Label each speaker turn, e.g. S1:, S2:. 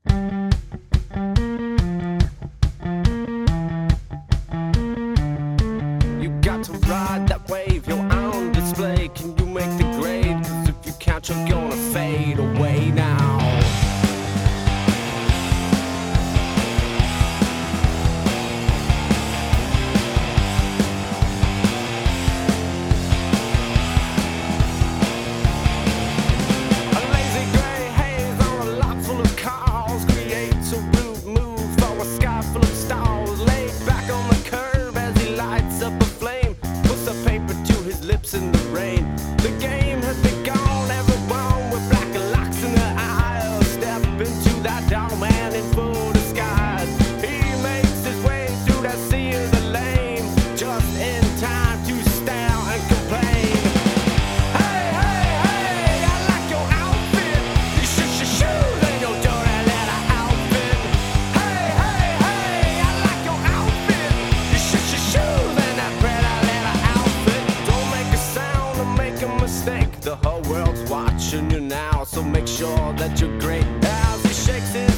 S1: You got to ride that wave, you're on display. Can you make the grade? 'Cause if you can't, you're gonna fade away now. A lazy gray haze on a lot full of cars creates a rude move for a sky full of stars. Laid back on the curb as he lights up a flame, puts the paper to his lips in the rain. The game has begun, everyone with black locks in their eyes. Step into that dark man in full disguise. He makes his way through that sea of the lame, just in time to stare and complain. Hey, hey, hey, I like your outfit. You shush your shoes and your dirty little outfit. Hey, hey, hey, I like your outfit. You shush your shoes and that pretty little outfit. Don't make a sound or make a mistake. The whole world's watching you now, so make sure that you're great. As he shakes his